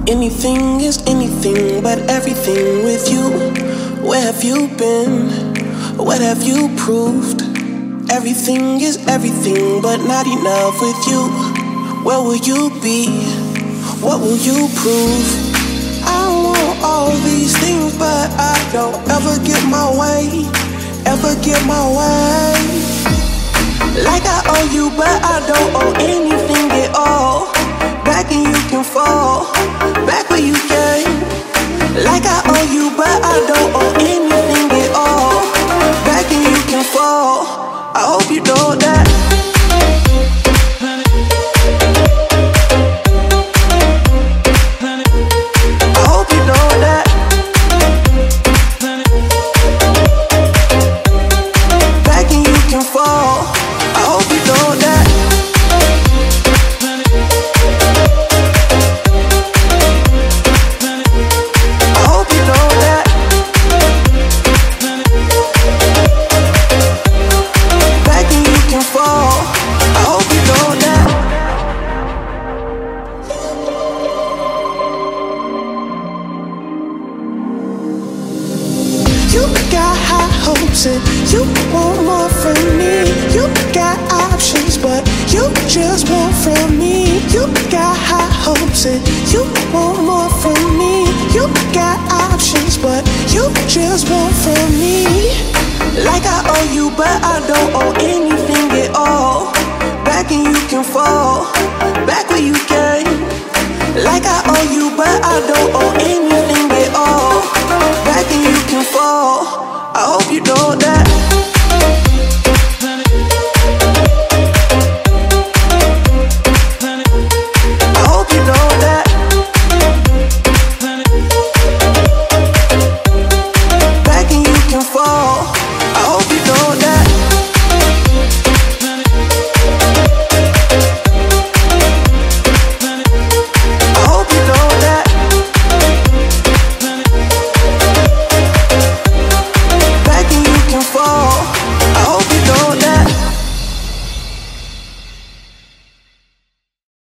Anything is anything but everything with you. Where have you been? What have you proved? Everything is everything but not enough with you. Where will you be? What will you prove? I want all these things but I don't ever get my way. Ever get my way. Like I owe you but I don't owe anything at all. Back and you can fall back where you came. Like I owe you but I don't owe anything at all. Back and you can fall. I hope you know that. I hope you know that. Back and you can fall. I hope you know that. You got high hopes and you want more from me. You got options but you just want from me. You got high hopes and you want more from me. You got options but you just want from me. Like I owe you but I don't owe any.